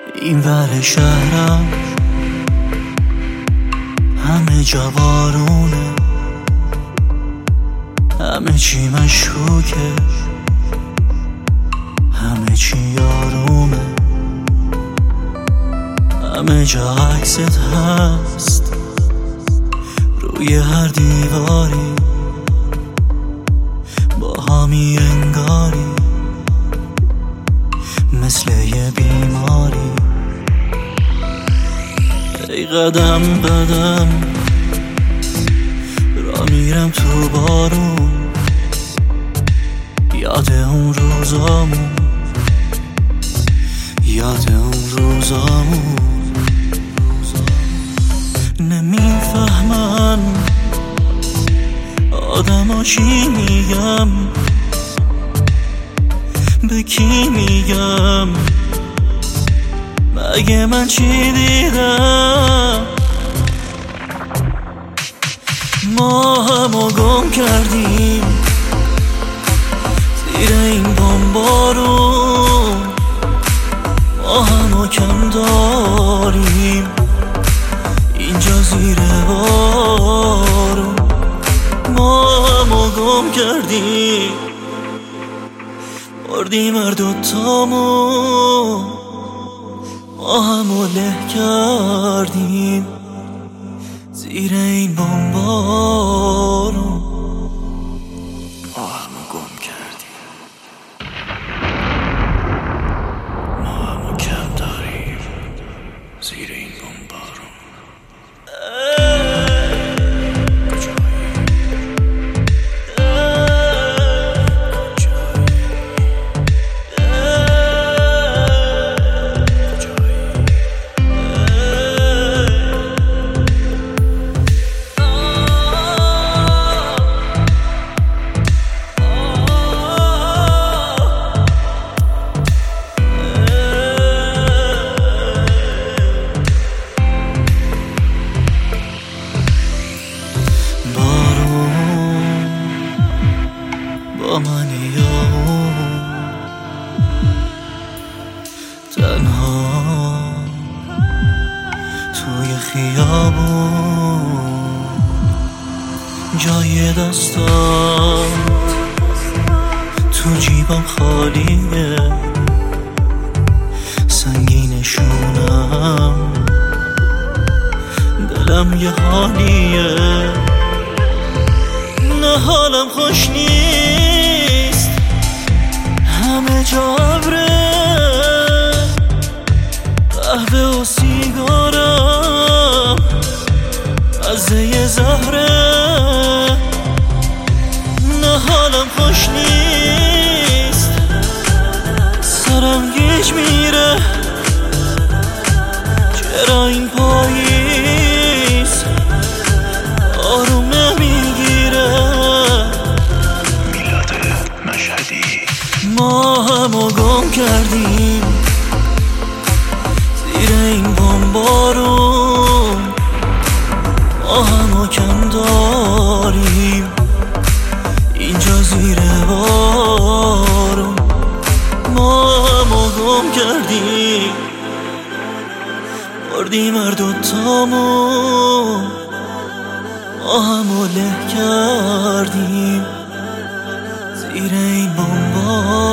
این ور شهرم همه جا بارونه، همه چی مشکوکه، همه چی یارومه، همه جا عکست هست روی هر دیواری، با همی انگاری مثل یه بیماری. ای قدم قدم را میرم تو بارون، یاد اون روزامون، یاد اون روزامون. نمیفهمن آدما چی میگم، به کی میگم، مگه من چی دیدم؟ ما همو گم کردیم زیر این بمبارون، ما همو کم داریم اینجا زیر بارون. ما همو گم کردیم، بردیم هر دوتامون، ما همو له کردیم زیر این بمبارون. ما همو گم کردیم، ما همو کم داریم زیر این بمبارون. با من یا تنها توی خیابون، جای دستام تو جیبم خالیه، سنگینشونم دلم یه حالیه. نه حالم خوش نیست، همه جا ابره، قهوه و سیگارم مزه زهره. نه حالم خوش نیست، سرم گیج میره، چرا این پاییز آروم نمیگیره؟ میلاد مشهدی. ما همو گم کردیم زیر این بمبارون، ما همو کم داریم اینجا زیر بارون. ما همو گم کردیم، بردیم هر دوتامون، ما همو له کردیم زیر این بمبارون.